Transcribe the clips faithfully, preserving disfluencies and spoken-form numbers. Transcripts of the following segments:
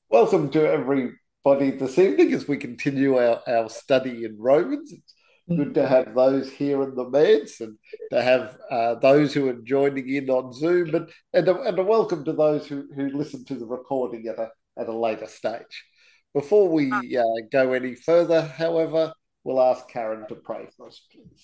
Welcome to everybody this evening as we continue our, our study in Romans. It's good to have those here in the Meds and to have uh, those who are joining in on Zoom, and, and, a, and a welcome to those who, who listen to the recording at a, at a later stage. Before we uh, go any further, however, we'll ask Karen to pray for us, please.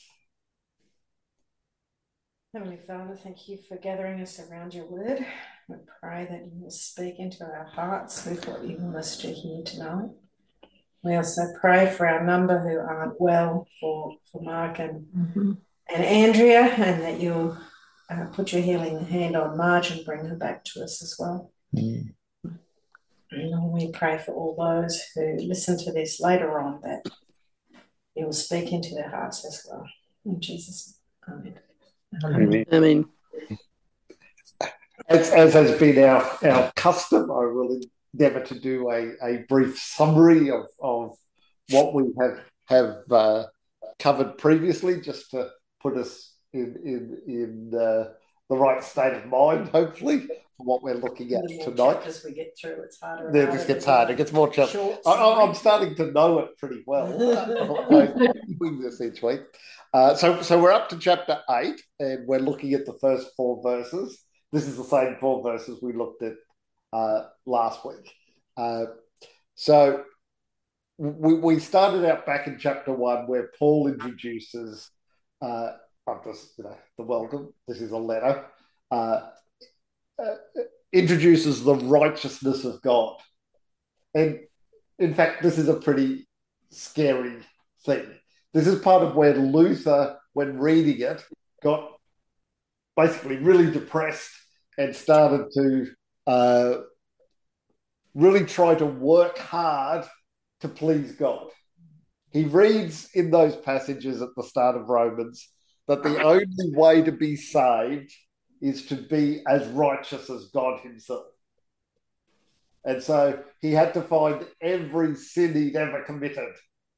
Heavenly Father, thank you for gathering us around your word. We pray that you will speak into our hearts with what you want us to hear tonight. We also pray for our number who aren't well, for, for Mark and, mm-hmm. and Andrea, and that you'll uh, put your healing hand on Marge and bring her back to us as well. Mm. And we pray for all those who listen to this later on, that you will speak into their hearts as well. In Jesus' name, amen. Amen. Amen. As, as has been our, our custom, I will endeavour to do a, a brief summary of, of what we have have uh, covered previously, just to put us in in, in uh, the right state of mind, hopefully, for what we're looking at tonight. As we get through, it's harder. Yeah, this gets harder. It gets more challenging. I'm starting to know it pretty well. Doing this each week. Uh, so, so we're up to chapter eight, and we're looking at the first four verses. This is the same four verses we looked at uh, last week. Uh, so we, we started out back in chapter one, where Paul introduces, uh, I'm just, you know, the welcome. This is a letter. Uh, uh, introduces the righteousness of God. And in fact, this is a pretty scary thing. This is part of where Luther, when reading it, got basically really depressed and started to uh, really try to work hard to please God. He reads in those passages at the start of Romans that the only way to be saved is to be as righteous as God himself. And so he had to find every sin he'd ever committed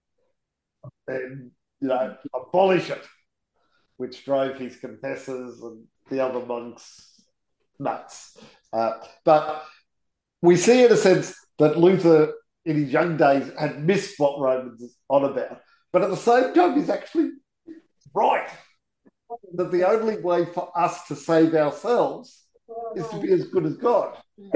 and, you know, abolish it, which drove his confessors and the other monks nuts. Uh, but we see, in a sense, that Luther, in his young days, had missed what Romans is on about. But at the same time, he's actually right, that the only way for us to save ourselves is to be as good as God.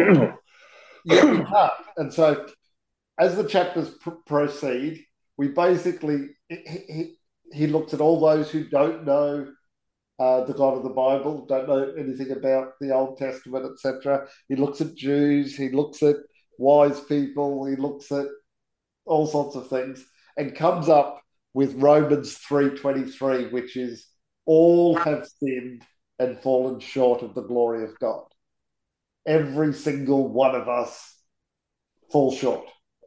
Yet we can't. And so, as the chapters pr- proceed, we basically, he, he, he looks at all those who don't know uh, the God of the Bible, don't know anything about the Old Testament, et cetera. He looks at Jews, he looks at wise people, he looks at all sorts of things, and comes up with Romans three twenty-three, which is, all have sinned and fallen short of the glory of God. Every single one of us falls short.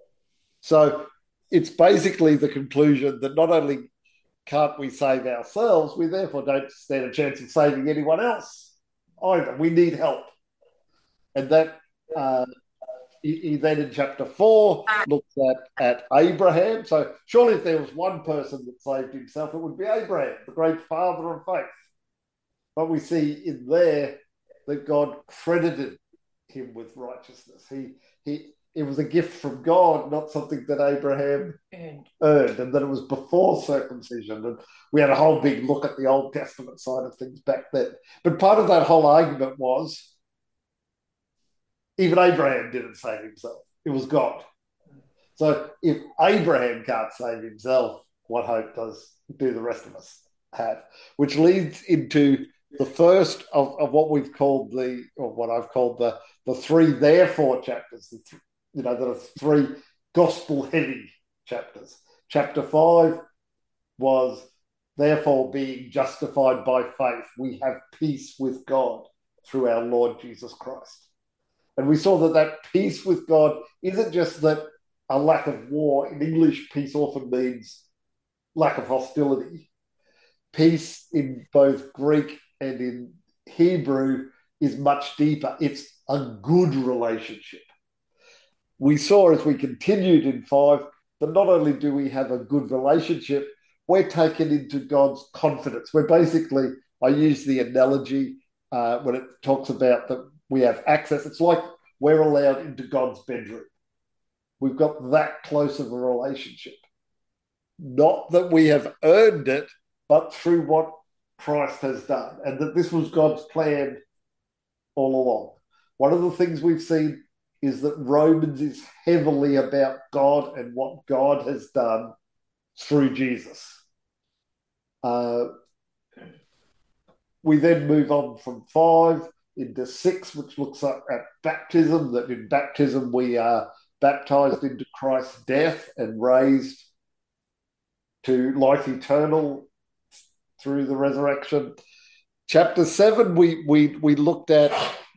So it's basically the conclusion that not only can't we save ourselves, we therefore don't stand a chance of saving anyone else either. We need help. And that uh, he, he then in chapter four looks at, at Abraham. So surely if there was one person that saved himself, it would be Abraham, the great father of faith. But we see in there that God credited him with righteousness. He he it was a gift from God, not something that Abraham earned, earned, and that it was before circumcision. And we had a whole big look at the Old Testament side of things back then. But part of that whole argument was even Abraham didn't save himself. It was God. So if Abraham can't save himself, what hope does do the rest of us have? Which leads into the first of, of what we've called the, or what I've called the, the three therefore chapters, the th- you know, there are three gospel-heavy chapters. Chapter five was, therefore, being justified by faith, we have peace with God through our Lord Jesus Christ. And we saw that that peace with God isn't just that a lack of war. In English, peace often means lack of hostility. Peace in both Greek and in Hebrew is much deeper. It's a good relationship. We saw as we continued in five that not only do we have a good relationship, we're taken into God's confidence. We're basically, I use the analogy uh, when it talks about that we have access. It's like we're allowed into God's bedroom. we've got that close of a relationship. Not that we have earned it, but through what Christ has done, and that this was God's plan all along. One of the things we've seen is that Romans is heavily about God and what God has done through Jesus. Uh, we then move on from five into six, which looks at, at baptism, that in baptism we are baptized into Christ's death and raised to life eternal through the resurrection. Chapter seven, we we we looked at,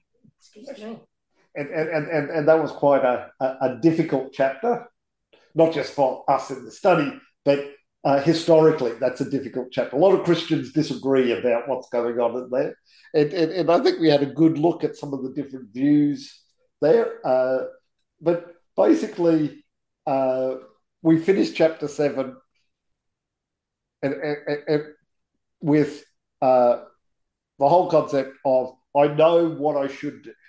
and and and, and that was quite a, a, a difficult chapter, not just for us in the study, but uh, historically, that's a difficult chapter. A lot of Christians disagree about what's going on in there, and and, and I think we had a good look at some of the different views there. Uh, but basically, uh, we finished chapter seven, and, and, and with uh, the whole concept of I know what I should do.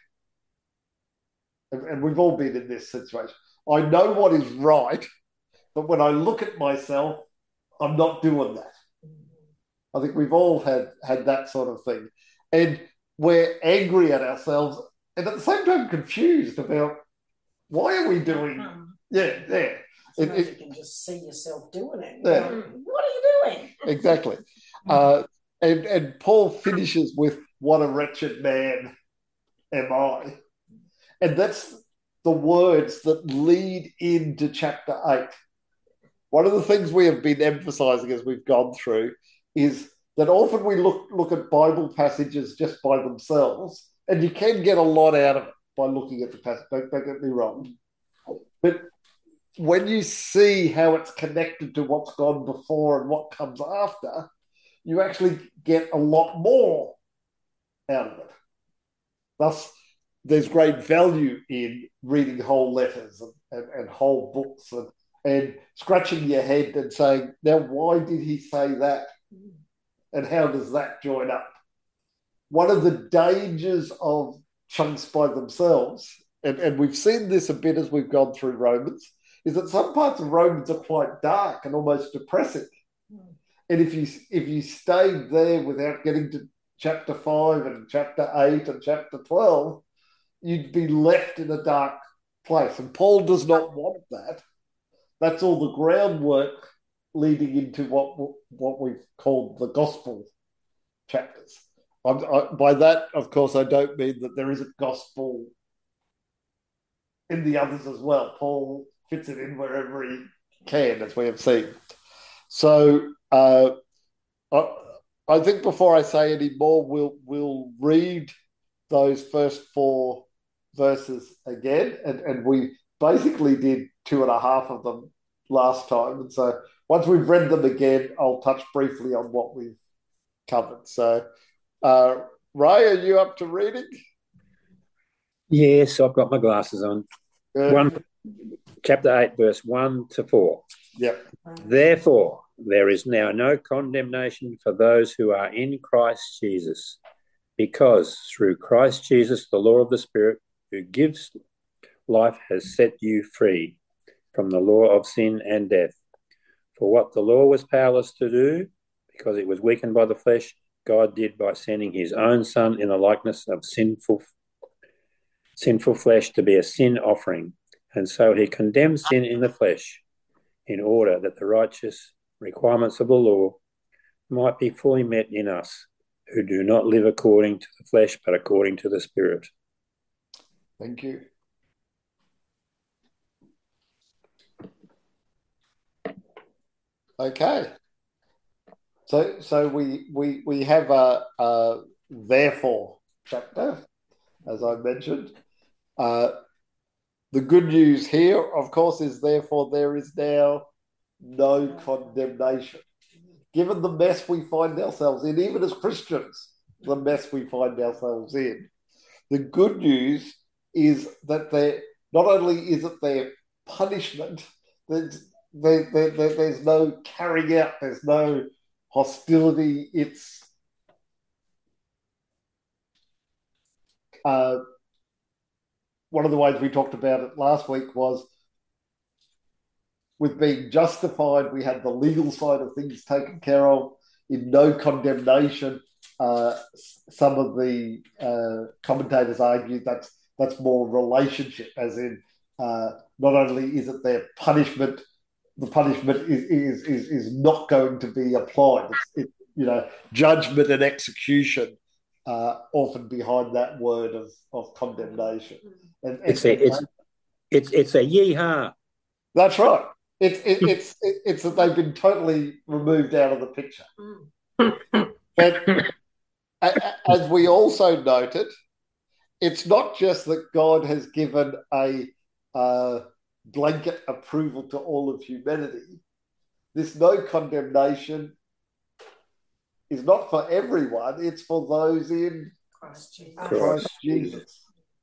And, and we've all been in this situation. I know what is right, but when I look at myself, I'm not doing that. I think we've all had, had that sort of thing. And we're angry at ourselves and at the same time confused about why are we doing... Yeah, yeah. It, it, you can just see yourself doing it. Yeah. Going, what are you doing? Exactly. Uh, and, and Paul finishes with, what a wretched man am I. And that's the words that lead into chapter eight. One of the things we have been emphasizing as we've gone through is that often we look, look at Bible passages just by themselves, and you can get a lot out of it by looking at the passage. Don't, don't get me wrong. But when you see how it's connected to what's gone before and what comes after, you actually get a lot more out of it. Thus, there's great value in reading whole letters and, and, and whole books and, and scratching your head and saying, now, why did he say that? And how does that join up? One of the dangers of chunks by themselves, and, and we've seen this a bit as we've gone through Romans, is that some parts of Romans are quite dark and almost depressing. Mm. And if you if you stayed there without getting to chapter five and chapter eight and chapter twelve, you'd be left in a dark place. And Paul does not want that. That's all the groundwork leading into what what we've called the gospel chapters. I'm, I, by that, of course, I don't mean that there isn't gospel in the others as well. Paul fits it in wherever he can, as we have seen. So uh, I, I think before I say any more, we'll we'll read those first four verses again, and, and we basically did two and a half of them last time. And so once we've read them again, I'll touch briefly on what we've covered. So, uh, Ray, are you up to reading? Yes, I've got my glasses on. Uh, one, chapter eight, verse one to four. Yep. Therefore, there is now no condemnation for those who are in Christ Jesus, because through Christ Jesus, the law of the Spirit who gives life has set you free from the law of sin and death. For what the law was powerless to do, because it was weakened by the flesh, God did by sending his own Son in the likeness of sinful, sinful flesh to be a sin offering. And so he condemned sin in the flesh in order that the righteous requirements of the law might be fully met in us, who do not live according to the flesh, but according to the Spirit. Thank you. Okay. So, so we we we have a, a therefore chapter, as I mentioned. Uh, the good news here, of course, is therefore there is now no condemnation. Given the mess we find ourselves in, even as Christians, the mess we find ourselves in, the good news is that there not only is it their punishment, there's, there, there, there, there's no carrying out, there's no hostility. It's uh, one of the ways we talked about it last week was with being justified. We had the legal side of things taken care of. In no condemnation, uh, some of the uh, commentators argue that's that's more relationship, as in uh, not only is it their punishment, the punishment is is is, is not going to be applied. It's, it, you know, judgment and execution uh, often behind that word of of condemnation. And, it's and, a it's, it's it's a yeehaw. That's right. It's it, it's it, it's that they've been totally removed out of the picture. But as we also noted, it's not just that God has given a uh, blanket approval to all of humanity. This no condemnation is not for everyone. It's for those in Christ Jesus. Christ Jesus.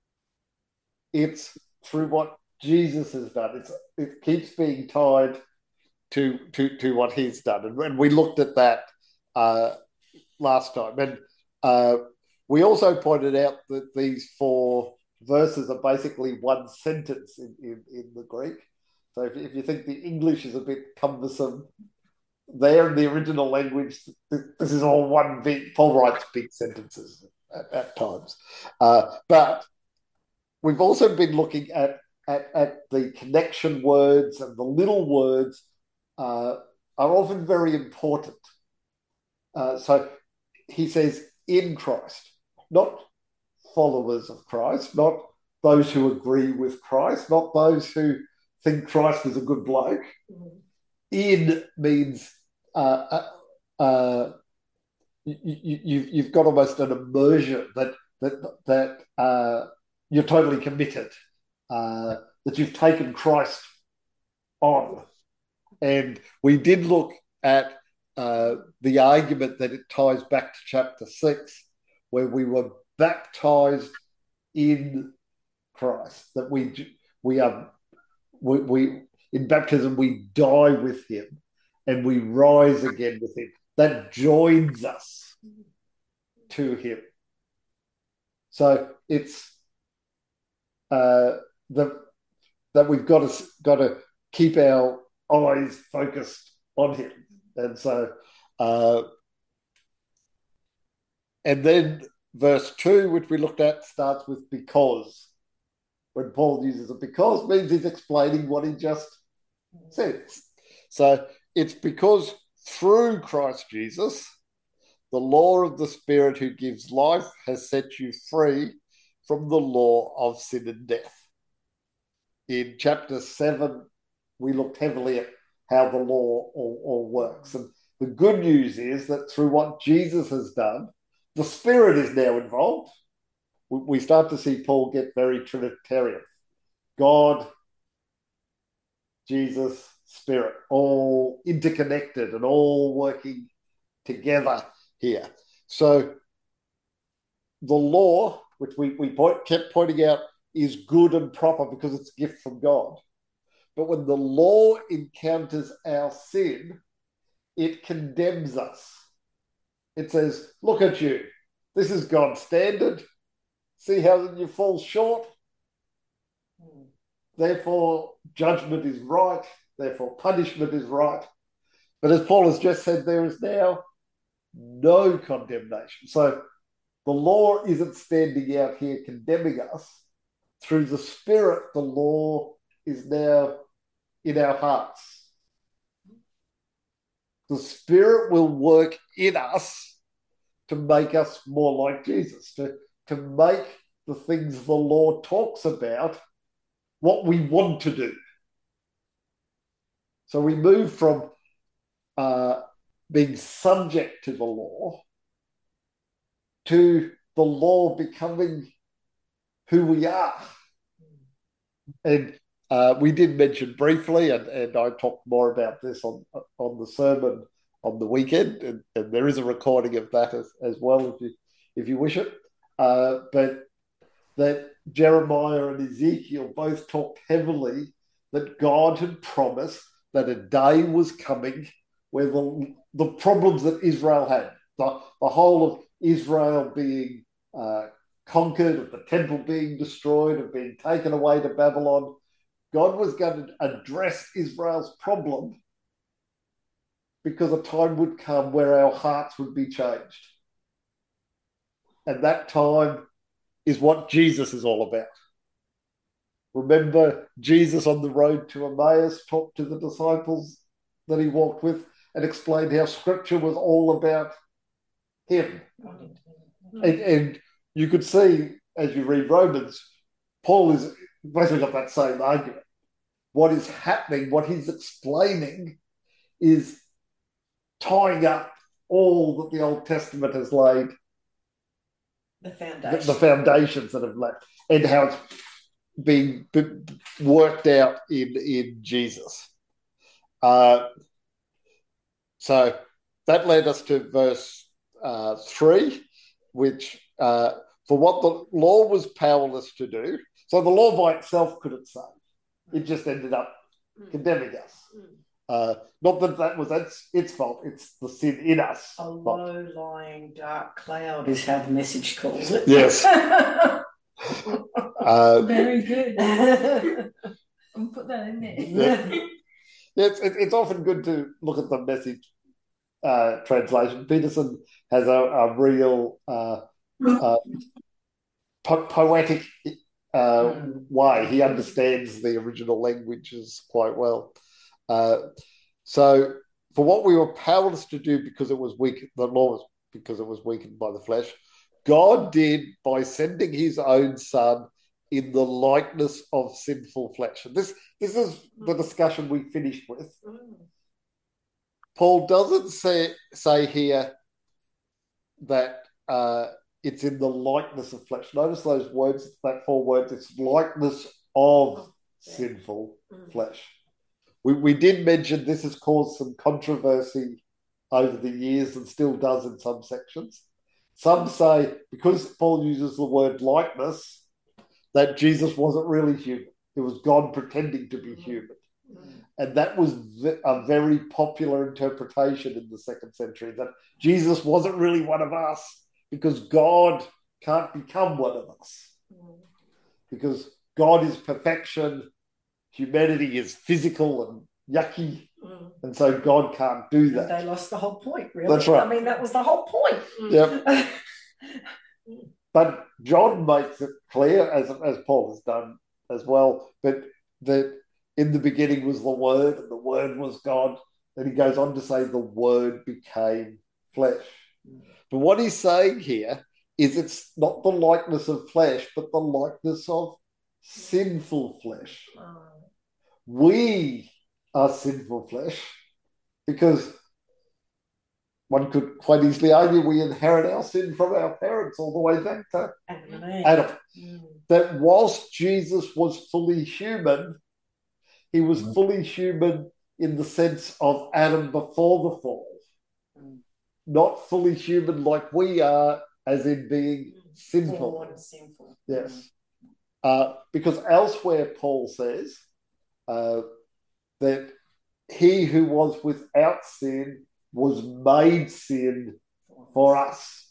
It's through what Jesus has done. It's it keeps being tied to to to what He's done, and, and we looked at that uh, last time. And uh, we also pointed out that these four verses are basically one sentence in, in, in the Greek. So if, if you think the English is a bit cumbersome, there in the original language, this is all one big. Paul writes big sentences at, at times, uh, but we've also been looking at At, at the connection words, and the little words uh, are often very important. Uh, so he says, in Christ, not followers of Christ, not those who agree with Christ, not those who think Christ is a good bloke. Mm-hmm. In means uh, uh, uh, you, you, you've got almost an immersion that that that uh, you're totally committed. Uh, that you've taken Christ on. And we did look at uh, the argument that it ties back to chapter six, where we were baptized in Christ, that we we are we, we in baptism we die with Him and we rise again with Him. That joins us to Him. So it's uh, the that we've got to got to keep our eyes focused on Him, and so uh, and then verse two, which we looked at, starts with because. When Paul uses a because, means he's explaining what he just said. So it's because through Christ Jesus, the law of the Spirit who gives life has set you free from the law of sin and death. In chapter seven, we looked heavily at how the law all, all works. And the good news is that through what Jesus has done, the Spirit is now involved. We start to see Paul get very Trinitarian. God, Jesus, Spirit, all interconnected and all working together here. So the law, which we, we point, kept pointing out, is good and proper because it's a gift from God. But when the law encounters our sin, it condemns us. It says, look at you. This is God's standard. See how you fall short? Therefore, judgment is right. Therefore, punishment is right. But as Paul has just said, there is now no condemnation. So the law isn't standing out here condemning us. Through the Spirit, the law is now in our hearts. The Spirit will work in us to make us more like Jesus, to, to make the things the law talks about what we want to do. So we move from uh, being subject to the law to the law becoming who we are. And uh, we did mention briefly, and, and I talked more about this on, on the sermon on the weekend, and, and there is a recording of that as, as well if you if you wish it. Uh, but that Jeremiah and Ezekiel both talked heavily that God had promised that a day was coming where the, the problems that Israel had, the, the whole of Israel being uh, conquered, of the temple being destroyed, of being taken away to Babylon, God was going to address Israel's problem because a time would come where our hearts would be changed. And that time is what Jesus is all about. Remember Jesus on the road to Emmaus talked to the disciples that he walked with and explained how Scripture was all about him. And, and you could see, as you read Romans, Paul is basically got that same argument. What is happening, what he's explaining, is tying up all that the Old Testament has laid, the foundations, the, the foundations that have laid, and how it's being worked out in, in Jesus. Uh, so that led us to verse uh, three, which uh, for what the law was powerless to do. So the law by itself couldn't save. It just ended up condemning us. Uh, not that that was its, its fault, it's the sin in us. A low-lying dark cloud is how the message calls it. Yes. uh, Very good. I'll put that in there. Yeah. It's, it's often good to look at the message uh, translation. Peterson has a, a real uh, uh, po- poetic uh, way. He understands the original languages quite well. Uh, so for what we were powerless to do because it was weak, the law was because it was weakened by the flesh, God did by sending his own son in the likeness of sinful flesh. And this, this is the discussion we finished with. Paul doesn't say, say here that uh, it's in the likeness of flesh. Notice those words, that four words, it's likeness of sinful flesh. We, we did mention this has caused some controversy over the years and still does in some sections. Some say, because Paul uses the word likeness, that Jesus wasn't really human. It was God pretending to be human. And that was a very popular interpretation in the second century, that Jesus wasn't really one of us because God can't become one of us. Because God is perfection, humanity is physical and yucky, mm. and so God can't do that. And they lost the whole point, really. That's right. I mean, that was the whole point. Yep. But John makes it clear, as, as Paul has done as well, but that in the beginning was the Word, and the Word was God. And he goes on to say the Word became flesh. Mm. But what he's saying here is it's not the likeness of flesh, but the likeness of sinful flesh. Oh. We are sinful flesh because one could quite easily argue we inherit our sin from our parents all the way back to Adam. Adam. Mm. That whilst Jesus was fully human, he was mm. fully human in the sense of Adam before the fall, mm. not fully human like we are, as in being mm. sinful. Born sinful. Yes. Mm. Uh, because elsewhere Paul says uh, that he who was without sin was made sin for us.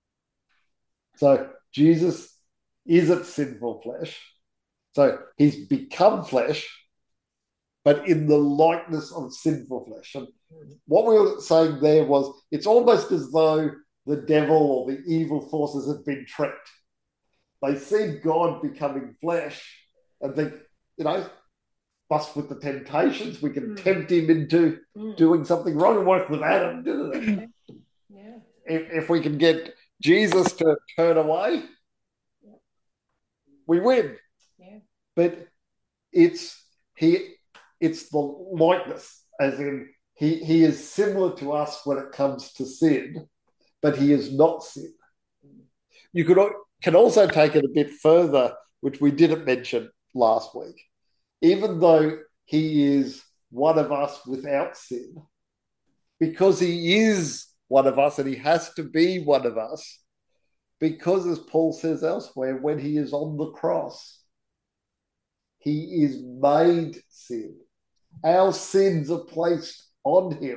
So Jesus isn't sinful flesh. So he's become flesh, but in the likeness of sinful flesh. And what we were saying there was it's almost as though the devil or the evil forces have been tricked. They see God becoming flesh and think, you know, bust with the temptations. We can mm. tempt him into mm. doing something wrong. It worked with Adam, didn't it? Yeah. If, if we can get Jesus to turn away, yeah. we win. Yeah. But it's he, it's the likeness, as in he, he is similar to us when it comes to sin, but he is not sin. You could can also take it a bit further, which we didn't mention last week. Even though he is one of us without sin, because he is one of us and he has to be one of us, because as Paul says elsewhere, when he is on the cross, he is made sin. Our sins are placed on him.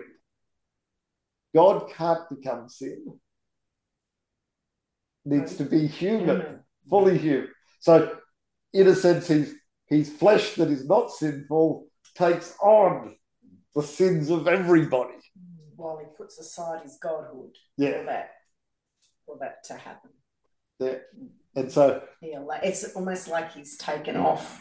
God can't become sin. Needs to be human, fully human. So in a sense, he's his flesh that is not sinful takes on the sins of everybody. While he puts aside his godhood Yeah. for that, for that to happen. Yeah. And so Yeah, like, it's almost like he's taken off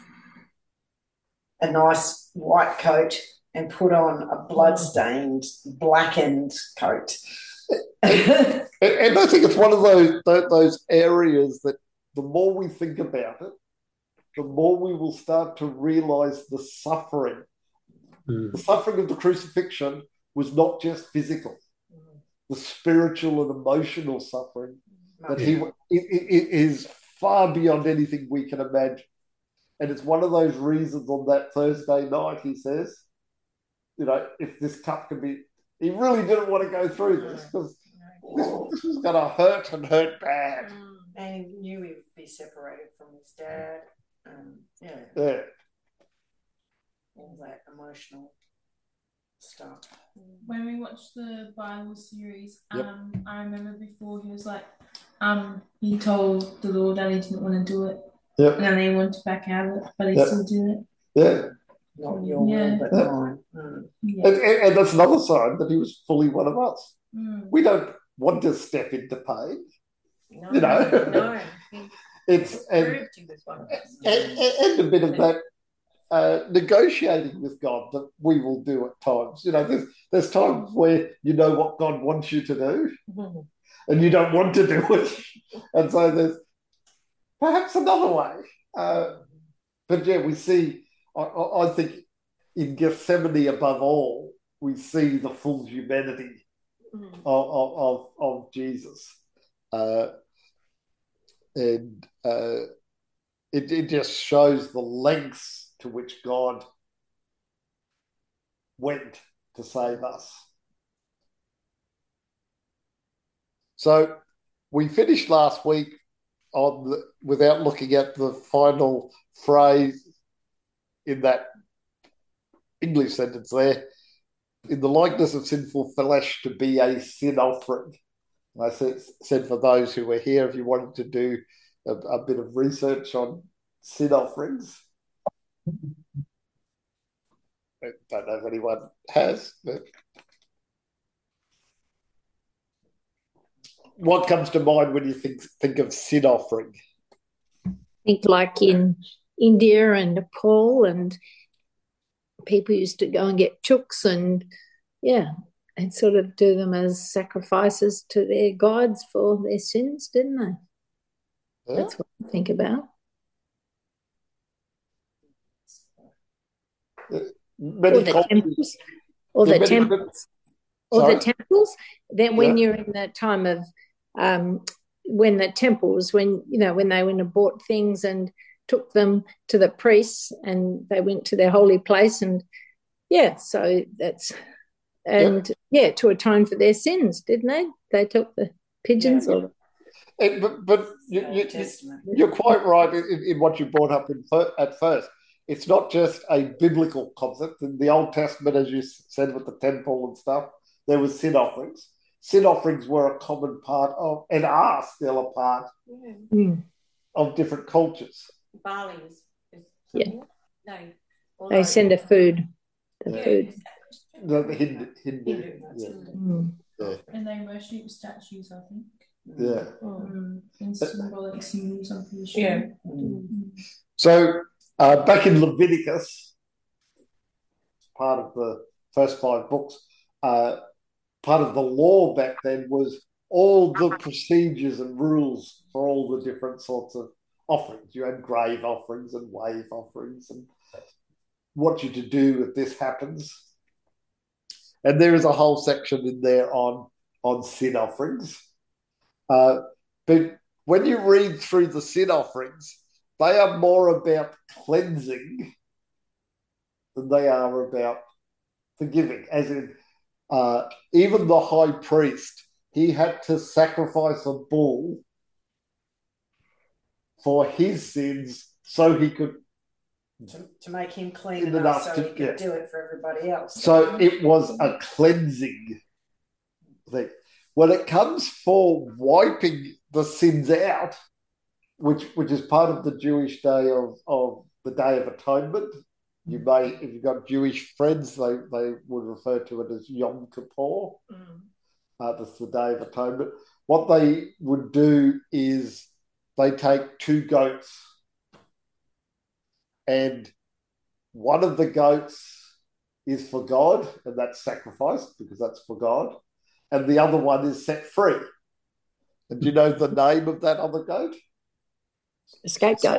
a nice white coat and put on a blood-stained, blackened coat. and, and I think it's one of those those areas that the more we think about it, the more we will start to realize the suffering. Mm. The suffering of the crucifixion was not just physical, mm. the spiritual and emotional suffering that he it, it is far beyond anything we can imagine. And it's one of those reasons on that Thursday night, he says, you know, if this cup can be, he really didn't want to go through this because this, this was going to hurt and hurt bad. And he knew he would be separated from his dad. Um, yeah. Yeah. All that emotional stuff. When we watched the Bible series, yep. um, I remember before he was like, um, he told the Lord that he didn't want to do it. Yep. And then he wanted to back out of it, but he yep. still did it. Yeah. Not your yeah. will, but yeah. mine. Mm. Yeah. And, and, and that's another sign that he was fully one of us. Mm. We don't want to step into pain. No, you know, no. it's and, and, and a bit of that uh, negotiating with God that we will do at times. You know, there's there's times where you know what God wants you to do, mm-hmm. and you don't want to do it, and so there's perhaps another way. Uh, but yeah, we see. I, I think in Gethsemane, above all, we see the full humanity mm. of, of of Jesus. Uh, and uh, it, it just shows the lengths to which God went to save us. So we finished last week on the, without looking at the final phrase in that English sentence there, in the likeness of sinful flesh to be a sin offering. I said, said for those who were here, if you wanted to do a, a bit of research on sin offerings, I don't know if anyone has, but what comes to mind when you think think of sin offering? I think like in India and Nepal, and people used to go and get chooks and, yeah, and sort of do them as sacrifices to their gods for their sins, didn't they? Yeah. That's what I think about. Many or the cultures, temples. Or the temples. Or the temples. Then when yeah. you're in the time of, um, when the temples, when, you know, when they went and bought things and took them to the priests and they went to their holy place and, yeah, so that's... And, yeah. yeah, to atone for their sins, didn't they? They took the pigeons. Yeah, yeah. Or... And, but but you, you, you're quite right in, in what you brought up in, at first. It's not just a biblical concept. In the Old Testament, as you said, with the temple and stuff, there was sin offerings. Sin offerings were a common part of, and are still a part yeah. of different cultures. Barley is, is yeah. No. They send a food. The yeah. food. The Hindu. Hindu. Hindu yeah. Mm. Yeah. And they worship statues, I think. Yeah. Mm. And symbolic symbols, I'm pretty sure. Yeah. Mm. So uh, back in Leviticus, part of the first five books, uh, part of the law back then was all the procedures and rules for all the different sorts of offerings. You had grave offerings and wave offerings and what you to do if this happens. And there is a whole section in there on, on sin offerings. Uh, but when you read through the sin offerings, they are more about cleansing than they are about forgiving. As in, uh, even the high priest, he had to sacrifice a bull for his sins so he could To, to make him clean enough, enough so to, he could yeah. do it for everybody else. So it was a cleansing thing. When it comes for wiping the sins out, which which is part of the Jewish day of, of the Day of Atonement. You may, if you've got Jewish friends, they, they would refer to it as Yom Kippur. Mm. Uh, that's the Day of Atonement. What they would do is they take two goats, and one of the goats is for God, and that's sacrificed because that's for God, and the other one is set free. And do you know the name of that other goat? Scapegoat.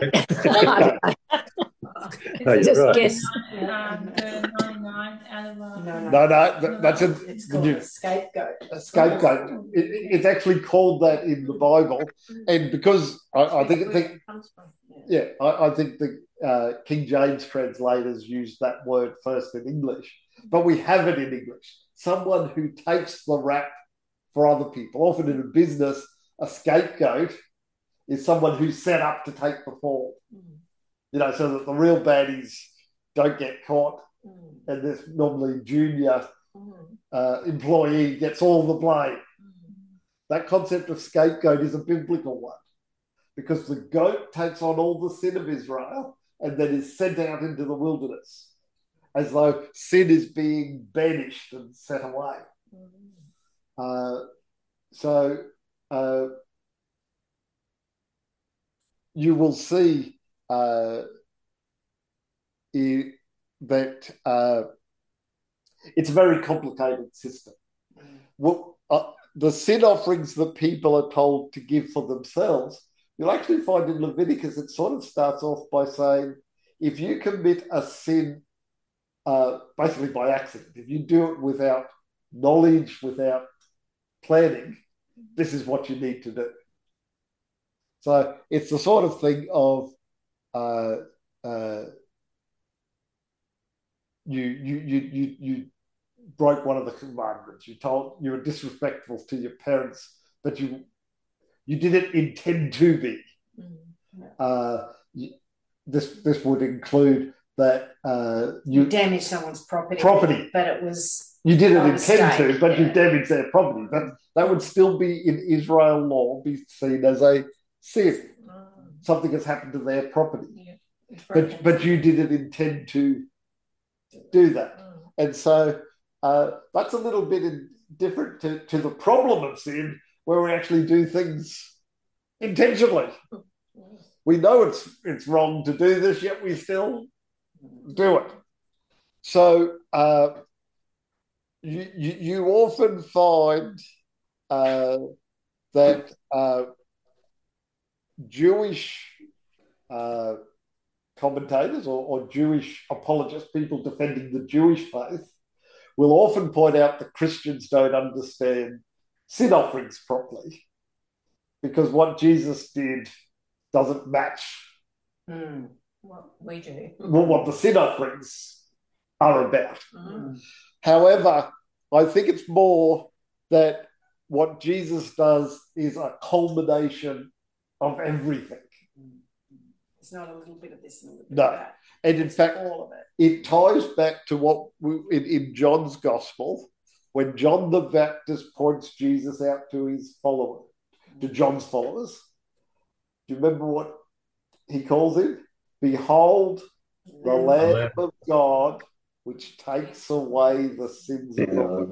No, Just right. guess. Um, the ninety-nine out of uh, no, no, that, that's a, it's called a scapegoat. A scapegoat. It, it's actually called that in the Bible, and because I, I think, think yeah, I, I think the uh, King James translators used that word first in English, but we have it in English. Someone who takes the rap for other people. Often in a business, a scapegoat is someone who's set up to take the fall. Mm. You know, so that the real baddies don't get caught, mm. and this normally junior mm. uh, employee gets all the blame. Mm. That concept of scapegoat is a biblical one, because the goat takes on all the sin of Israel and then is sent out into the wilderness as though sin is being banished and set away. Mm. Uh, so uh, you will see uh, it, that uh, it's a very complicated system. Mm. Well, uh, the sin offerings that people are told to give for themselves, you'll actually find in Leviticus, it sort of starts off by saying, if you commit a sin uh, basically by accident, if you do it without knowledge, without planning, this is what you need to do. So it's the sort of thing of uh, uh, you, you you you you broke one of the commandments. You told you were disrespectful to your parents, but you you didn't intend to be. Mm-hmm. Uh, you, this this would include that uh, you, you damaged someone's property, property, but it was. You didn't intend to, but yeah. you damaged their property. That, that would still be, in Israel law, be seen as a sin. Mm. Something has happened to their property. Yeah. But, but you didn't intend to do that. Mm. And so uh, that's a little bit in, different to, to the problem of sin, where we actually do things intentionally. Mm. We know it's, it's wrong to do this, yet we still do it. So... Uh, You, you, you often find uh, that uh, Jewish uh, commentators or, or Jewish apologists, people defending the Jewish faith, will often point out that Christians don't understand sin offerings properly, because what Jesus did doesn't match mm. what we do. Well, what the sin offerings are about. Mm. However, I think it's more that what Jesus does is a culmination of everything. It's not a little bit of this and a little bit no. of that. And in it's fact, all of it. It ties back to what we, in, in John's Gospel, when John the Baptist points Jesus out to his followers, to John's followers. Do you remember what he calls him? Behold, the Lamb of God, which takes away the sins of the world.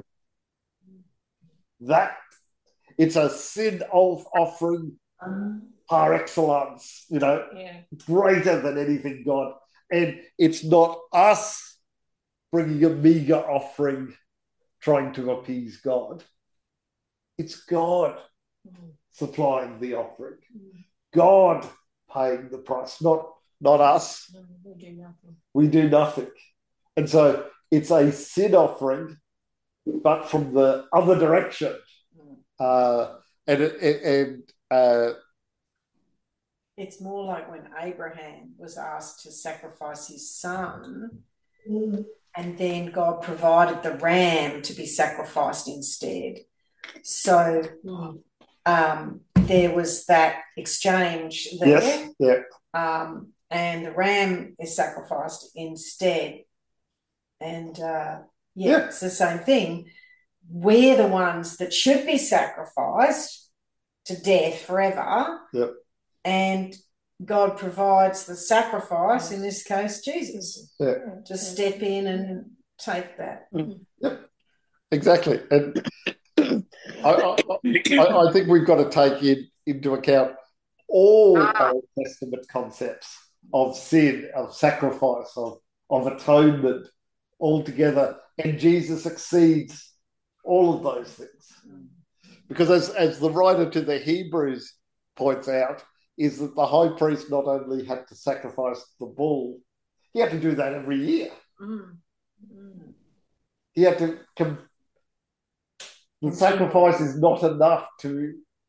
That, it's a sin offering um, par excellence, you know, yeah. greater than anything God. And it's not us bringing a meager offering trying to appease God. It's God mm. supplying the offering. Mm. God paying the price, not, not us. No, we do nothing. We do nothing. And so it's a sin offering, but from the other direction. Mm. Uh, and and uh, it's more like when Abraham was asked to sacrifice his son, mm. and then God provided the ram to be sacrificed instead. So mm. um, there was that exchange there. Yes, yeah. Um, and the ram is sacrificed instead. And uh, yeah, yeah, it's the same thing. We're the ones that should be sacrificed to death forever. Yep. And God provides the sacrifice, in this case, Jesus, yeah. to step in and take that. Yep, exactly. And I, I, I think we've got to take in, into account all Old Testament concepts of sin, of sacrifice, of, of atonement altogether. And Jesus exceeds all of those things. Because as, as the writer to the Hebrews points out, is that the high priest not only had to sacrifice the bull, he had to do that every year. Mm. Mm. He had to... Com- the sacrifice is not enough to...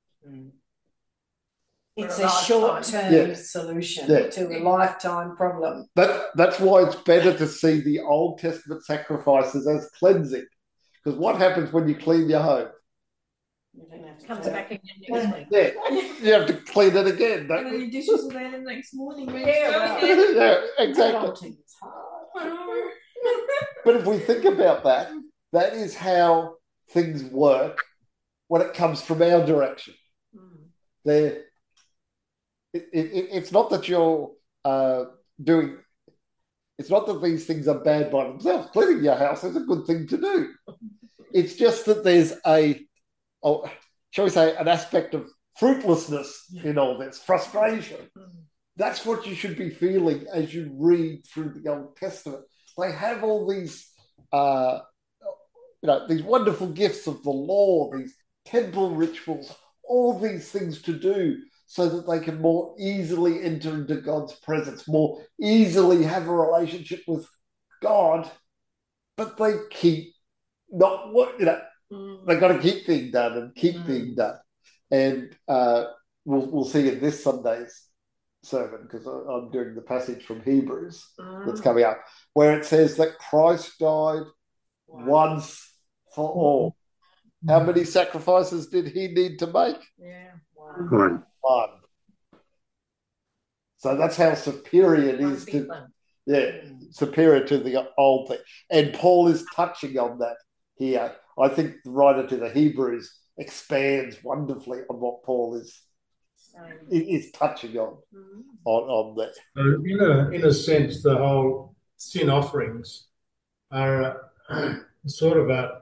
It's a short-term yeah. solution yeah. to a lifetime problem. That, that's why it's better to see the Old Testament sacrifices as cleansing. Because what happens when you clean your home? It comes back again next week. Yeah, you have to clean it again. And then your dishes are there the next morning. Yeah, yeah, exactly. But if we think about that, that is how things work when it comes from our direction. Mm. There, it, it, it's not that you're uh, doing. It's not that these things are bad by themselves. Cleaning your house is a good thing to do. It's just that there's a, oh, shall we say, an aspect of fruitlessness in all this, frustration. That's what you should be feeling as you read through the Old Testament. They have all these, uh, you know, these wonderful gifts of the law, these temple rituals, all these things to do so that they can more easily enter into God's presence, more easily have a relationship with God, but they keep not what, you know, mm. they've got to keep being done and keep mm. being done. And uh, we'll, we'll see in this Sunday's sermon, because I'm doing the passage from Hebrews mm. that's coming up, where it says that Christ died wow. once for all. How many sacrifices did he need to make? Yeah, one. One. One. So that's how superior it is to, one. yeah, superior to the old thing. And Paul is touching on that here. I think the writer to the Hebrews expands wonderfully on what Paul is is touching on mm-hmm. on, on that. So in a in a sense, the whole sin offerings are a, sort of a,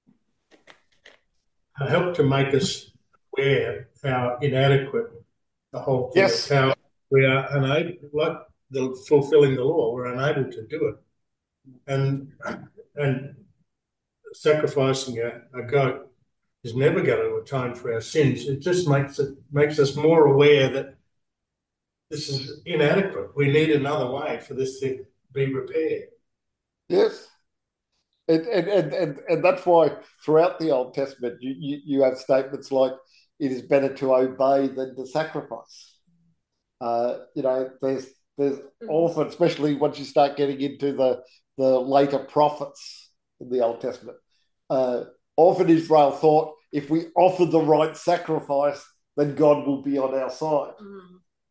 a help to make us aware how inadequate the whole thing yes. is, how we are unable, like the fulfilling the law, we're unable to do it, and and sacrificing a, a goat is never going to atone for our sins. It just makes it makes us more aware that this is inadequate. We need another way for this to be repaired. Yes. And and, and, and, and that's why throughout the Old Testament you, you, you have statements like it is better to obey than to sacrifice. Uh, you know, there's there's often, especially once you start getting into the, the later prophets in the Old Testament, uh, often Israel thought if we offer the right sacrifice, then God will be on our side. Mm.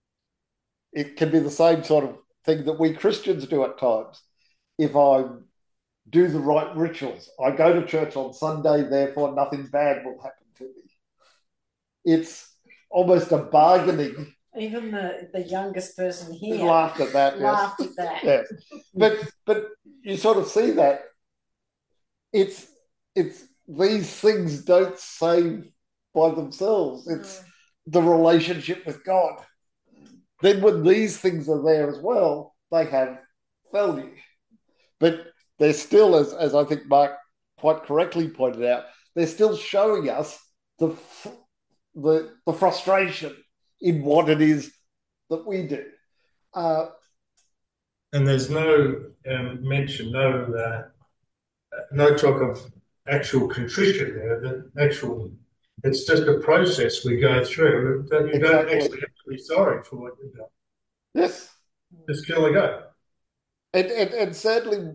It can be the same sort of thing that we Christians do at times. If I do the right rituals, I go to church on Sunday, therefore nothing bad will happen to me. It's almost a bargaining. Even the, the youngest person here laughed at that. Laughed yes. at that. Yes. But but you sort of see that it's it's these things don't save by themselves. It's mm. the relationship with God. Then when these things are there as well, they have value. But they're still, as, as I think Mark quite correctly pointed out, they're still showing us the the, the frustration in what it is that we do. Uh, and there's no um, mention, no uh, no talk of actual contrition there. The actual, it's just a process we go through. You exactly. don't actually have to be sorry for what you've done. Yes. Just kill a goat. And, and, and sadly,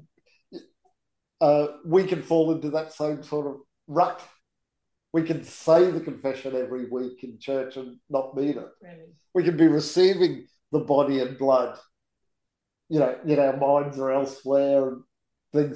uh, we can fall into that same sort of rut. We can say the confession every week in church and not mean it. Really? We can be receiving the body and blood. You know, yet our minds are elsewhere and things.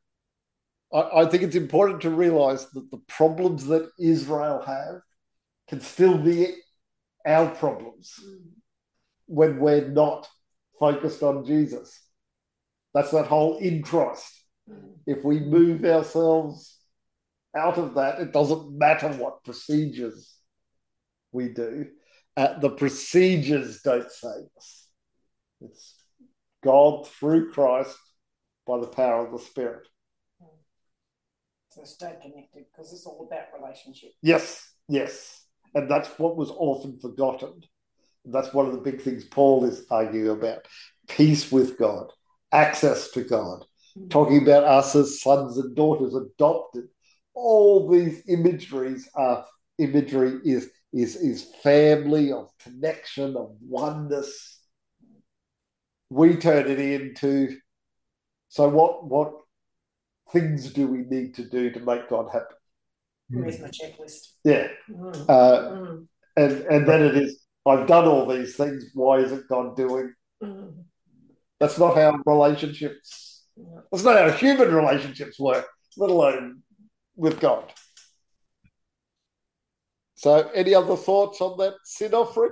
I, I think it's important to realise that the problems that Israel have can still be our problems. Mm. when we're not focused on Jesus. That's that whole in Christ. If we move ourselves out of that, it doesn't matter what procedures we do. Uh, the procedures don't save us. It's God through Christ by the power of the Spirit. So stay connected, because it's all about relationship. Yes, yes. And that's what was often forgotten. That's one of the big things Paul is arguing about. Peace with God, access to God, mm-hmm. talking about us as sons and daughters adopted. All these imageries are imagery is is is family, of connection, of oneness. We turn it into, so what what things do we need to do to make God happy? Where's my checklist? Yeah. Mm. Uh, mm. And, and then it is, I've done all these things, why isn't God doing? Mm. That's not how relationships, that's not how human relationships work, let alone with God. So any other thoughts on that sin offering?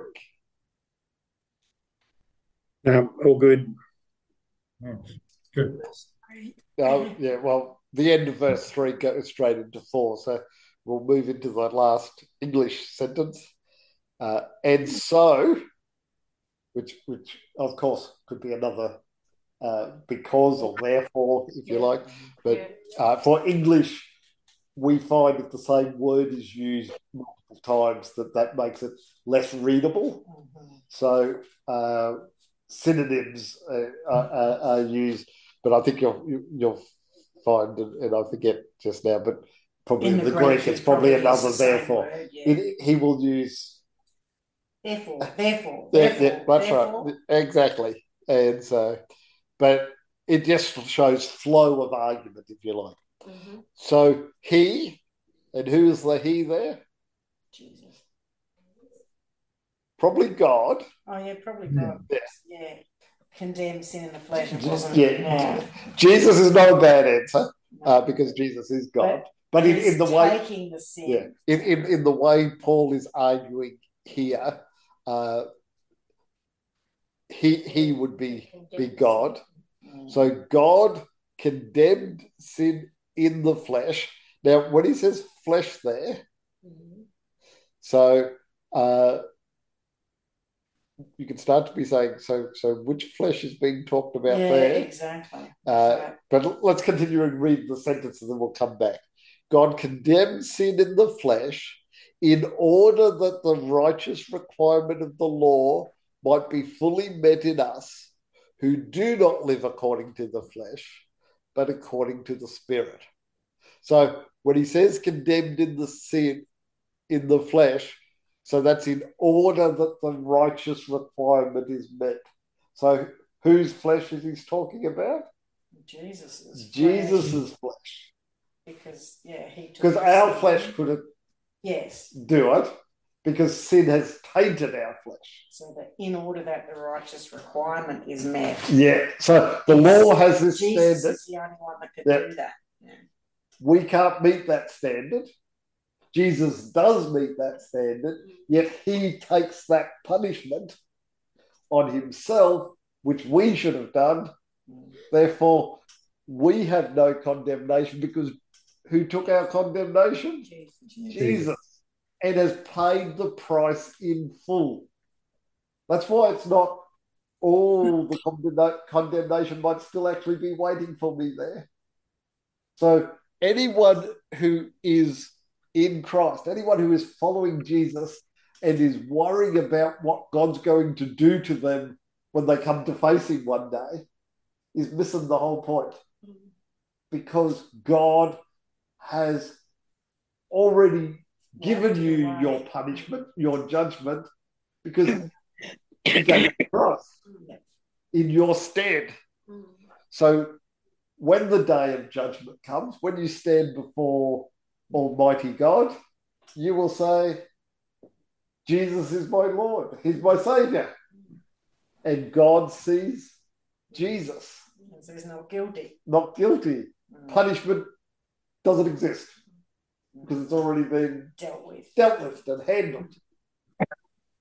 No, all good. Oh, good. Uh, yeah, well, the end of verse three goes straight into four, so we'll move into the last English sentence. Uh, and so, which, which of course could be another uh, because or therefore, if you like, but uh, for English, we find if the same word is used multiple times, that that makes it less readable. Mm-hmm. So uh, synonyms uh, are, are used, but I think you'll you'll find, and I forget just now, but probably in, in the, the Greek, Greek it's probably, probably another the therefore. Word, yeah. it, he will use therefore, therefore, there, therefore. Yeah, that's therefore. right, exactly. And so, but it just shows flow of argument, if you like. Mm-hmm. So he, and who is the he there? Jesus. Probably God. Oh yeah, probably God. Yeah. yeah. Condemned sin in the flesh. It wasn't. Yeah. yeah. Jesus is not a bad answer uh, because Jesus is God. But, but in, in the way, taking the sin. Yeah, in, in, in the way Paul is arguing here, uh, he he would be be God. Mm. So God condemned sin in the flesh. Now, when he says flesh there, mm-hmm. so uh, you can start to be saying, so so which flesh is being talked about yeah, there? Exactly. Uh, right. But let's continue and read the sentence and then we'll come back. God condemned sin in the flesh in order that the righteous requirement of the law might be fully met in us who do not live according to the flesh, but according to the Spirit. So when he says condemned in the sin in the flesh, so that's in order that the righteous requirement is met. So whose flesh is he talking about? Jesus's Jesus's flesh. flesh. Because yeah, he because our sin. flesh couldn't yes do it because sin has tainted our flesh. So that in order that the righteous requirement is met. Yeah. So the law has this Jesus standard. is the only one that could yeah. do that. Yeah. We can't meet that standard. Jesus does meet that standard, yet he takes that punishment on himself, which we should have done. Therefore, we have no condemnation because who took our condemnation? Jesus. Jesus. And has paid the price in full. That's why it's not all the condemna- condemnation might still actually be waiting for me there. So anyone who is in Christ, anyone who is following Jesus and is worrying about what God's going to do to them when they come to face him one day is missing the whole point. Because God has already given you your punishment, your judgment, because he gave it for us in your stead. So when the day of judgment comes, when you stand before Almighty God, you will say, Jesus is my Lord, he's my Saviour. And God sees Jesus. So he's not guilty. Not guilty. Mm. Punishment doesn't exist because it's already been dealt with, dealt with and handled.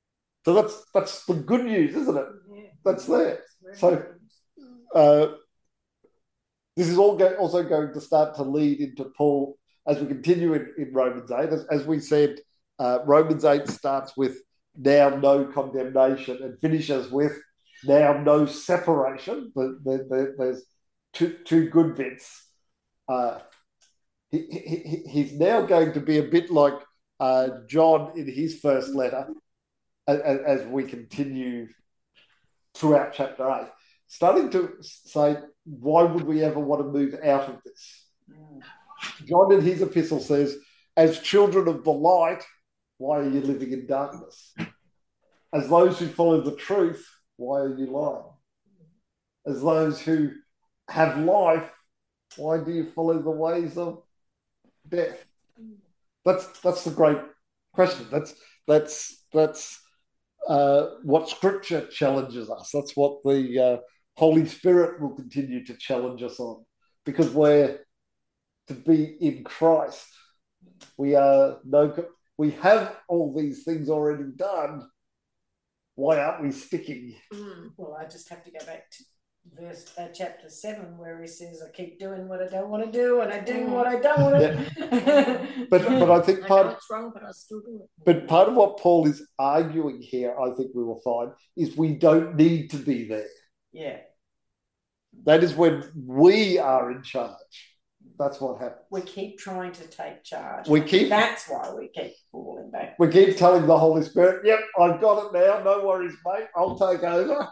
So that's that's the good news, isn't it? Yeah. That's there. So uh, this is all go- also going to start to lead into Paul as we continue in, in Romans eight. As, as we said, uh, Romans eight starts with now no condemnation and finishes with now no separation. The, the, the, there's two, two good bits. Uh, he, he, he's now going to be a bit like uh, John in his first letter as, as we continue throughout chapter eight, starting to say, why would we ever want to move out of this? Mm. John in his epistle says, as children of the light, why are you living in darkness? As those who follow the truth, why are you lying? As those who have life, why do you follow the ways of death? That's that's the great question. That's that's that's uh, what Scripture challenges us. That's what the uh, Holy Spirit will continue to challenge us on, because we're to be in Christ. We are no. We have all these things already done. Why aren't we sticking? Mm. Well, I just have to go back to verse uh, chapter seven, where he says, "I keep doing what I don't want to do, and I do mm. what I don't want to." Yeah. but but I think part I know it's wrong, but I still do it. But part of what Paul is arguing here, I think we will find, is we don't need to be there. Yeah. That is when we are in charge. That's what happens. We keep trying to take charge. We keep. That's why we keep falling back. We keep telling the Holy Spirit, "Yep, I've got it now. No worries, mate. I'll take over."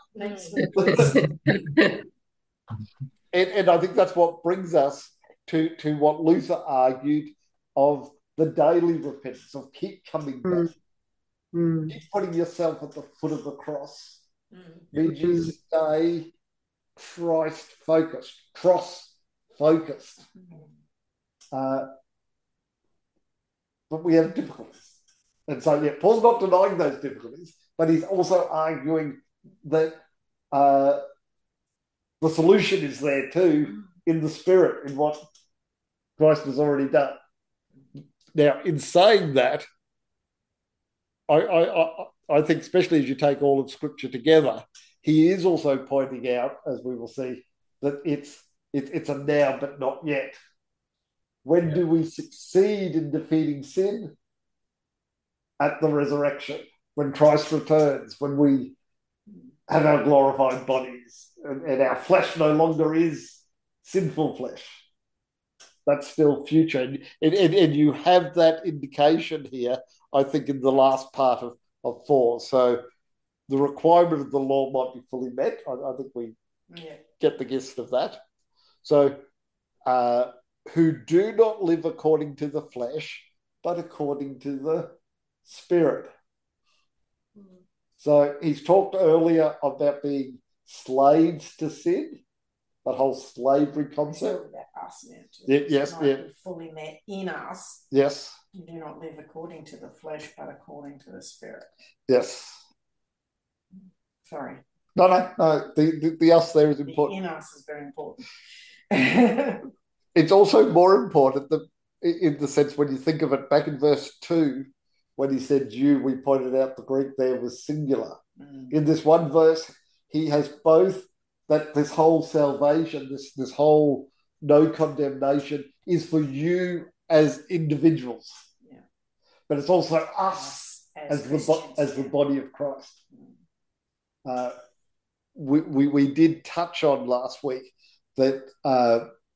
and, and I think that's what brings us to, to what Luther argued of the daily repentance, of keep coming back. Mm. Keep putting yourself at the foot of the cross. Mm. Means you stay Christ-focused, cross-focused. Uh, but we have difficulties. And so, yeah, Paul's not denying those difficulties, but he's also arguing that uh, the solution is there too, in the Spirit, in what Christ has already done. Now, in saying that, I, I, I, I think, especially as you take all of Scripture together, he is also pointing out, as we will see, that it's it, it's a now but not yet. When yeah. do we succeed in defeating sin? At the resurrection, when Christ returns, when we have our glorified bodies and, and our flesh no longer is sinful flesh. That's still future. And, and, and you have that indication here, I think, in the last part of, of four. So the requirement of the law might be fully met. I, I think we yeah. get the gist of that. So uh, who do not live according to the flesh, but according to the Spirit. Mm. So he's talked earlier about being slaves to sin, that whole slavery concept. About us now too. Yeah, yes, yeah. Fully met in us. Yes. You do not live according to the flesh, but according to the Spirit. Yes. Sorry. No, no, no. The, the, the us there is important. The in us is very important. It's also more important that, in the sense when you think of it back in verse two, when he said you, we pointed out the Greek there was singular. Mm. In this one verse, he has both that this whole salvation, this, this whole no condemnation is for you as individuals. Yeah. But it's also us as, as, the, as the body of Christ. Mm. Uh, we, we, we did touch on last week that uh,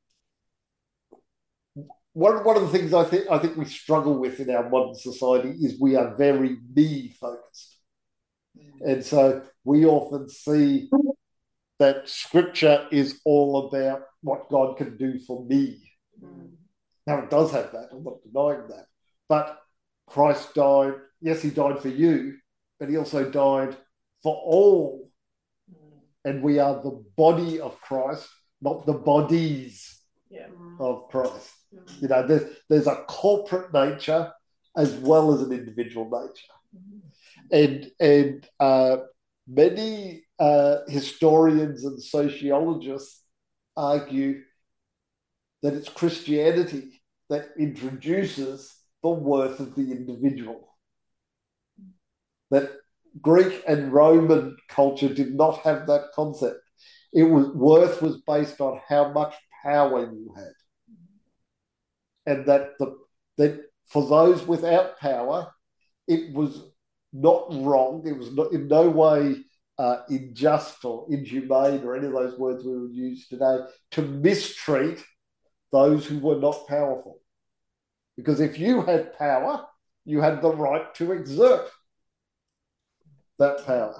One, one of the things I think I think we struggle with in our modern society is we are very me focused, mm. and so we often see that Scripture is all about what God can do for me. Mm. Now it does have that. I'm not denying that, but Christ died. Yes, he died for you, but he also died for all, mm. and we are the body of Christ, not the bodies yeah. of Christ. You know, there's, there's a corporate nature as well as an individual nature. Mm-hmm. And, and uh, many uh, historians and sociologists argue that it's Christianity that introduces the worth of the individual. That Greek and Roman culture did not have that concept. It was worth was based on how much power you had, and that the that for those without power, it was not wrong. It was not, in no way uh, unjust or inhumane or any of those words we would use today to mistreat those who were not powerful. Because if you had power, you had the right to exert that power.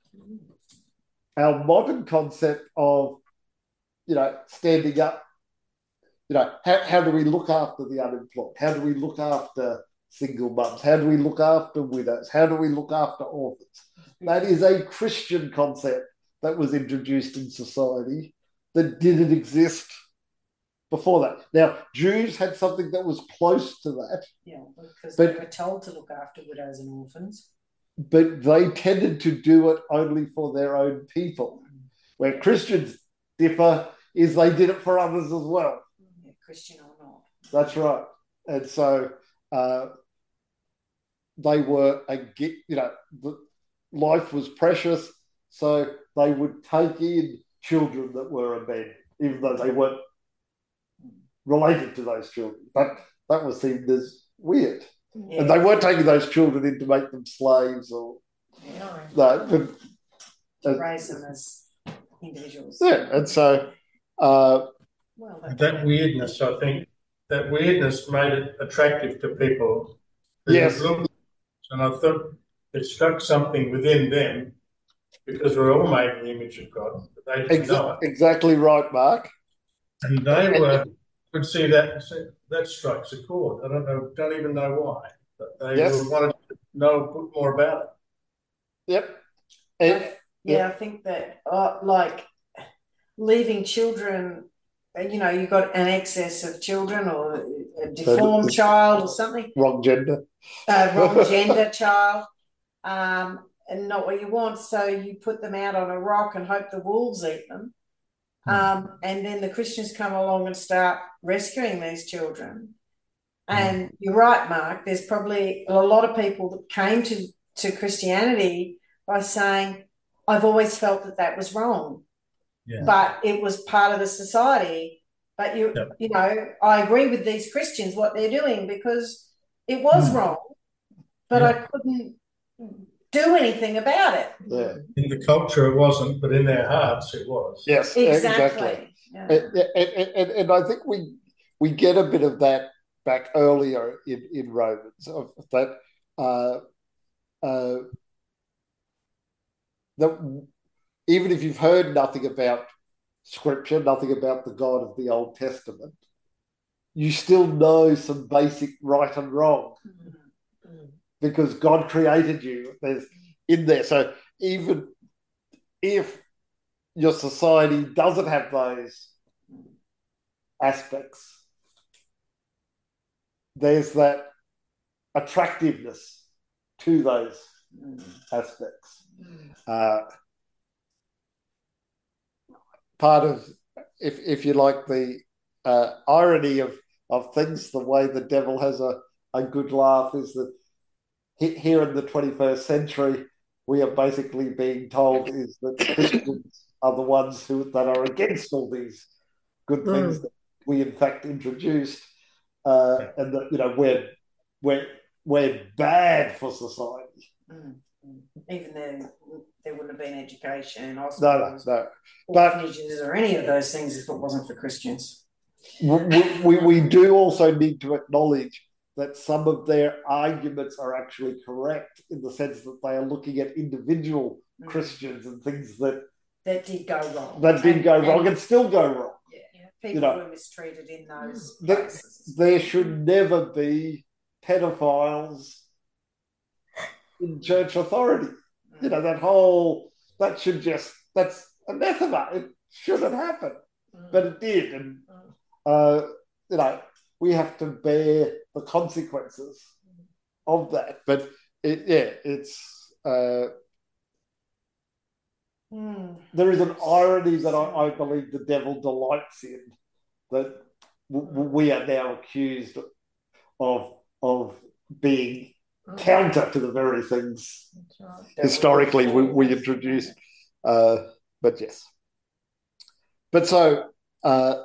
Our modern concept of, you know, standing up, you know, how, how do we look after the unemployed? How do we look after single mums? How do we look after widows? How do we look after orphans? That is a Christian concept that was introduced in society that didn't exist before that. Now, Jews had something that was close to that. Yeah, because but, they were told to look after widows and orphans. But they tended to do it only for their own people. Where Christians differ is they did it for others as well. Yeah, Christian or not. That's right. And so uh, they were, a, you know, the, life was precious, so they would take in children that were abandoned, even though they weren't related to those children. That, that was seen as weird. Yeah. And they weren't taking those children in to make them slaves or... No. No, but, to uh, raise them as individuals. Yeah, and so... Uh, well, that, that weirdness, I think, that weirdness made it attractive to people. Yes. And I thought it struck something within them because we're all made in the image of God. But they didn't Exa- know it. Exactly right, Mark. And they were... could see that and say, that strikes a chord. I don't know, don't even know why, but they yes. wanted to know more about it. Yep. And, I, yeah, yeah, I think that uh, like leaving children, you know, you've got an excess of children or a deformed child or something. Wrong gender. Uh, wrong gender child, um, and not what you want. So you put them out on a rock and hope the wolves eat them. Um, and then the Christians come along and start rescuing these children. And you're right, Mark, there's probably a lot of people that came to, to Christianity by saying, I've always felt that that was wrong. Yeah. But it was part of the society. But, you yep. you know, I agree with these Christians, what they're doing, because it was mm. wrong, but yeah. I couldn't do anything about it. Yeah. In the culture it wasn't, but in their hearts it was. Yes, exactly. exactly. Yeah. And, and, and, and I think we we get a bit of that back earlier in, in Romans, of that uh, uh, that even if you've heard nothing about Scripture, nothing about the God of the Old Testament, you still know some basic right and wrong. Mm-hmm. Because God created you, there's in there. So even if your society doesn't have those aspects, there's that attractiveness to those mm. aspects. Mm. Uh, part of, if if you like, the uh, irony of of things, the way the devil has a, a good laugh is that here in the twenty-first century, we are basically being told is that Christians are the ones who that are against all these good things mm. that we in fact introduced, uh, and that you know we're we're we're bad for society. Mm. Even though there wouldn't have been education, hospitals, no, no, orphanages, or any of those things if it wasn't for Christians. We, we, we do also need to acknowledge that some of their arguments are actually correct in the sense that they are looking at individual mm. Christians and things that that did go wrong, that did and, go wrong and, and still go wrong. Yeah, yeah. People you know, were mistreated in those that, places. There should never be pedophiles in church authority. Mm. You know, that whole that should just that's anathema. It shouldn't happen, mm. but it did, and mm. uh, you know. We have to bear the consequences of that. But it, yeah, it's uh, mm. there is an irony that I, I believe the devil delights in, that w- we are now accused of of being counter to the very things right. historically we, we introduced. Uh, but yes. But so, uh,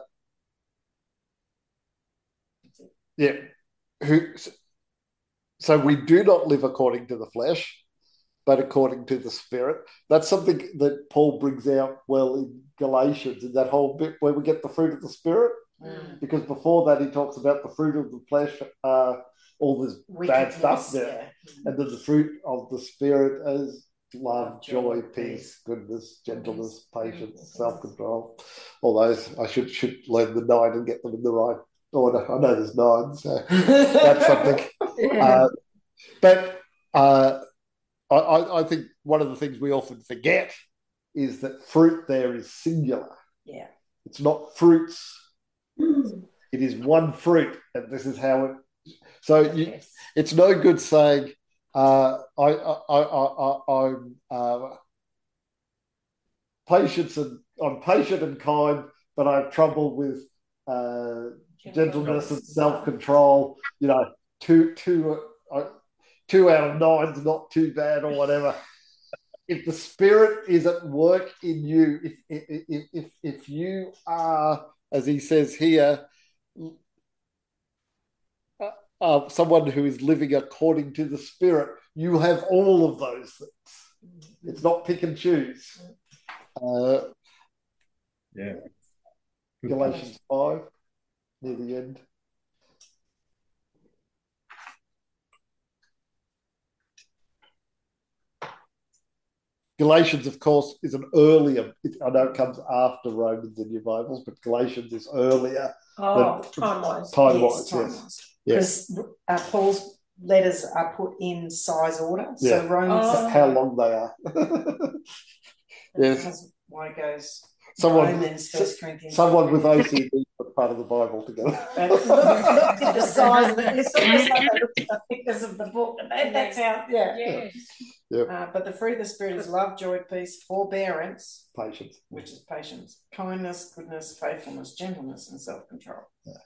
yeah, who? So we do not live according to the flesh, but according to the Spirit. That's something that Paul brings out well in Galatians, in that whole bit where we get the fruit of the Spirit. Mm. Because before that, he talks about the fruit of the flesh, uh, all this bad stuff there. Yeah. And then the fruit of the Spirit is love, joy, joy, peace, goodness, gentleness, patience, Mm. self-control. All those. I should should learn the nine and get them in the right order. I know there's nine, so that's something. Yeah. Uh, but uh, I, I think one of the things we often forget is that fruit there is singular. Yeah. It's not fruits. It is one fruit, and this is how it. So you, Yes. it's no good saying uh, I, I, I, I, I'm uh, patience and I'm patient and kind, but I have trouble with uh, gentleness and self-control. You know, two, two, uh, two out of nine's not too bad, or whatever. If the Spirit is at work in you, if if if if you are, as he says here, uh, uh, someone who is living according to the Spirit, you have all of those things. It's not pick and choose. Uh, Yeah. Galatians five, near the end. Galatians, of course, is an earlier, it, I know it comes after Romans in your Bibles, but Galatians is earlier. Oh, than, time-wise. Time-wise, yes. Time-wise. Yes. Because uh, Paul's letters are put in size order. Yeah. So Romans Oh. How long they are. Yes. That's why it goes Someone, Romans, First Corinthians. someone with O C D put part of the Bible together. The size of it. It's almost like I looked at the thickness of the book. That, that's how, yeah. Yes. Yep. Uh, but the fruit of the Spirit is love, joy, peace, forbearance, Patience. which is patience, kindness, goodness, faithfulness, gentleness, and self-control.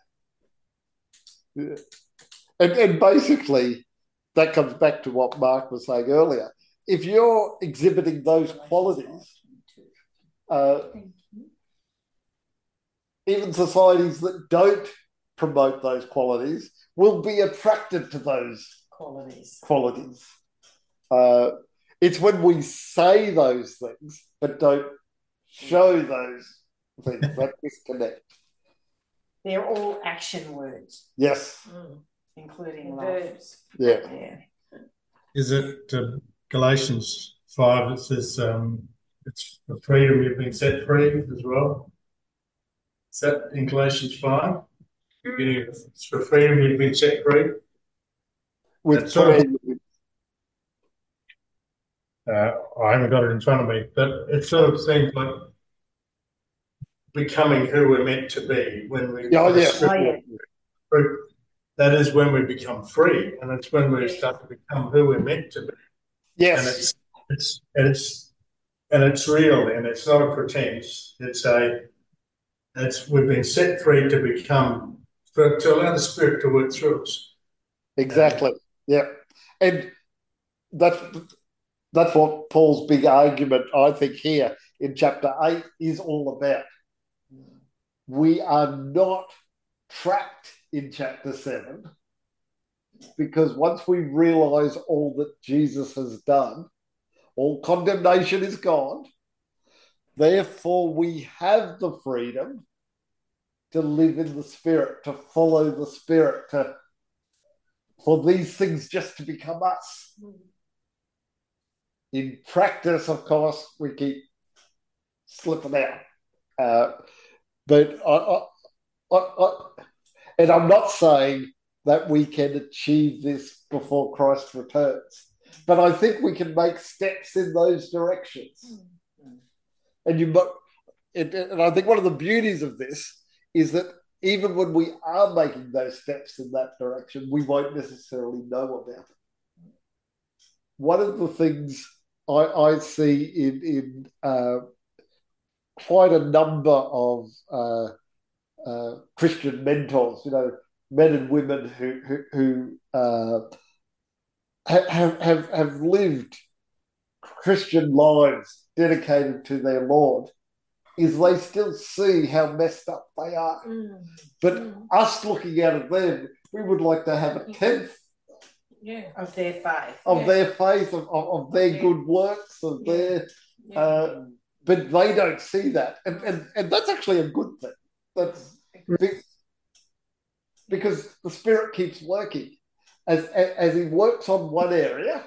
Yeah. And, and basically, that comes back to what Mark was saying earlier. If you're exhibiting those qualities, uh, even societies that don't promote those qualities will be attracted to those Qualities. qualities. Uh, it's when we say those things but don't show those things that disconnect. They're all action words, Yes. including love. Verbs. Yeah. Yeah. Is it uh, Galatians five? It says um, it's for freedom you've been set free as well. Is that in Galatians five? Beginning, it's for freedom you've been set free. With That's sort of- free- Uh, I haven't got it in front of me, but it sort of seems like becoming who we're meant to be when we. Oh, yes. Oh, yeah. That is when we become free, and it's when we start to become who we're meant to be. Yes. And it's it's and it's and it's real, and it's not a pretense. It's a it's we've been set free to become for, to allow the Spirit to work through us. Exactly. Yeah. And that's that's what Paul's big argument, I think, here in chapter eight is all about. We are not trapped in chapter seven, because once we realize all that Jesus has done, all condemnation is gone. Therefore, we have the freedom to live in the Spirit, to follow the Spirit, to for these things just to become us. In practice, of course, we keep slipping out. Uh, but I, I, I, I, and I'm not saying that we can achieve this before Christ returns, but I think we can make steps in those directions. And you, and I think one of the beauties of this is that even when we are making those steps in that direction, we won't necessarily know about it. One of the things I, I see in, in uh, quite a number of uh, uh, Christian mentors, you know, men and women who who, who uh, have, have, have lived Christian lives dedicated to their Lord is they still see how messed up they are. Mm. But mm. us looking out at them, we would like to have a tenth yeah. of their faith. Of yeah. their faith, of, of, of their yeah. good works, of yeah. their... Yeah. Uh, but they don't see that. And, and, and that's actually a good thing. That's because the Spirit keeps working. As, as, as he works on one area,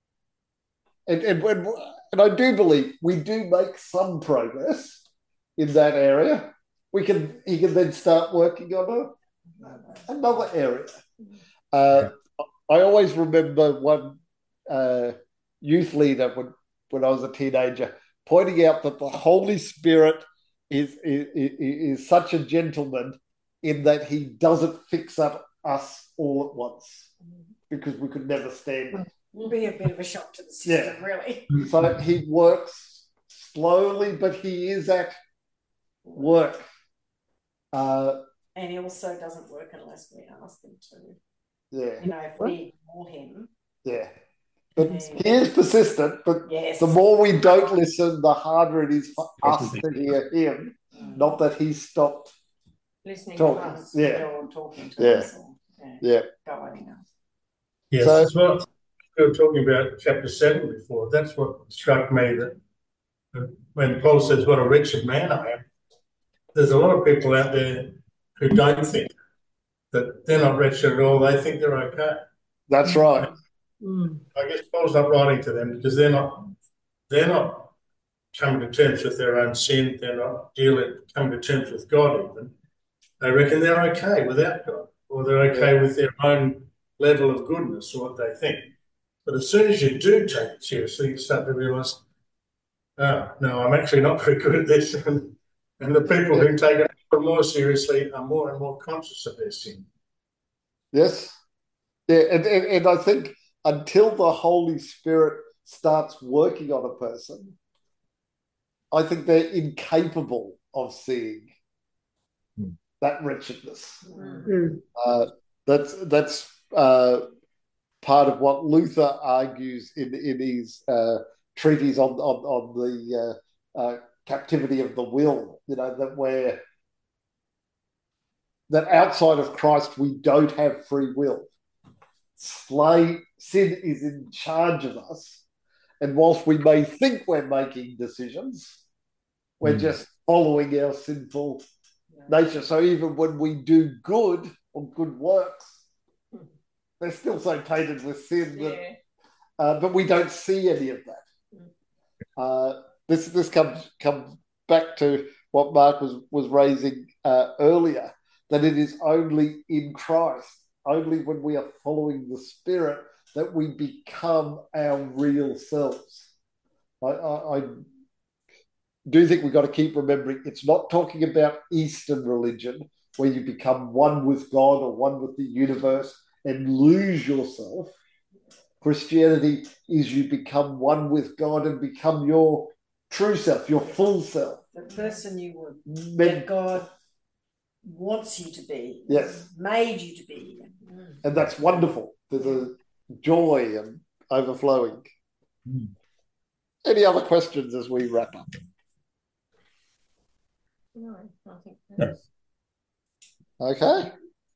and, and, when, and I do believe we do make some progress in that area, we can he can then start working on a, another area. Uh, I always remember one uh, youth leader when, when I was a teenager pointing out that the Holy Spirit is, is, is such a gentleman in that he doesn't fix up us all at once, because we could never stand it. Will be a bit of a shock to the system, yeah. really. So he works slowly, but he is at work. Uh, and he also doesn't work unless we ask him to. Yeah. You know, if we ignore him. Yeah. But yeah. he is persistent, but yes. the more we don't listen, the harder it is for us to hear him. Mm. Not that he stopped listening talking. to us yeah. or talking to yeah. us. Or, yeah. yeah. Guiding us. Yes, so, that's what we were talking about chapter seven before. That's what struck me, that when Paul says, what a wretched man I am, there's a lot of people out there who don't think that they're not wretched at all. They think they're okay. That's right. Mm. I guess Paul's not writing to them because they're not they're not coming to terms with their own sin. They're not dealing coming to terms with God even. They reckon they're okay without God, or they're okay yeah. with their own level of goodness or what they think. But as soon as you do take it seriously, you start to realise, oh, no, I'm actually not very good at this. And, and the people yeah. who take it more seriously are more and more conscious of their sin. Yes. Yeah, and, and, and I think until the Holy Spirit starts working on a person, I think they're incapable of seeing mm. that wretchedness. Mm. Uh, that's that's uh, part of what Luther argues in in his uh, treatise on on, on the uh, uh, captivity of the will. You know, that we're that outside of Christ we don't have free will. Slave sin is in charge of us, and whilst we may think we're making decisions, we're mm. just following our sinful yeah. nature. So even when we do good or good works, they're still so tainted with sin that, yeah. uh, but we don't see any of that. Uh, this this comes comes back to what Mark was was raising uh, earlier, that it is only in Christ, only when we are following the Spirit, that we become our real selves. I, I, I do think we've got to keep remembering it's not talking about Eastern religion, where you become one with God or one with the universe and lose yourself. Christianity is you become one with God and become your true self, your full self. The person you were, that God wants you to be, yes, made you to be. And that's wonderful. There's a joy and overflowing. Mm. Any other questions as we wrap up? No, I think that's... Okay.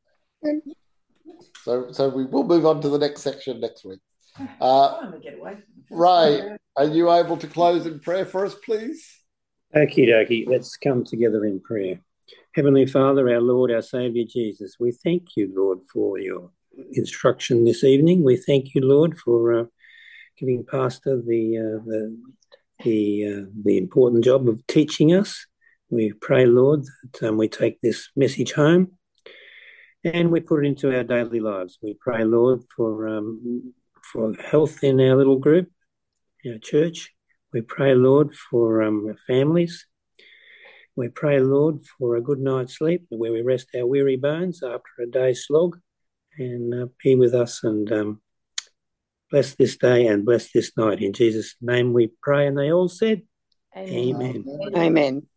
So, so we will move on to the next section next week. Uh, Ray, are you able to close in prayer for us, please? Okie dokie, let's come together in prayer. Heavenly Father, our Lord, our Saviour Jesus, we thank you, Lord, for your instruction this evening. We thank you, Lord, for uh, giving Pastor the uh, the the, uh, the important job of teaching us. We pray, Lord, that um, we take this message home and we put it into our daily lives. We pray, Lord, for um, for health in our little group, our church. We pray, Lord, for um, families. We pray, Lord, for a good night's sleep where we rest our weary bones after a day's slog, and uh, be with us and um, bless this day and bless this night. In Jesus' name we pray, and they all said, Amen. Amen. Amen.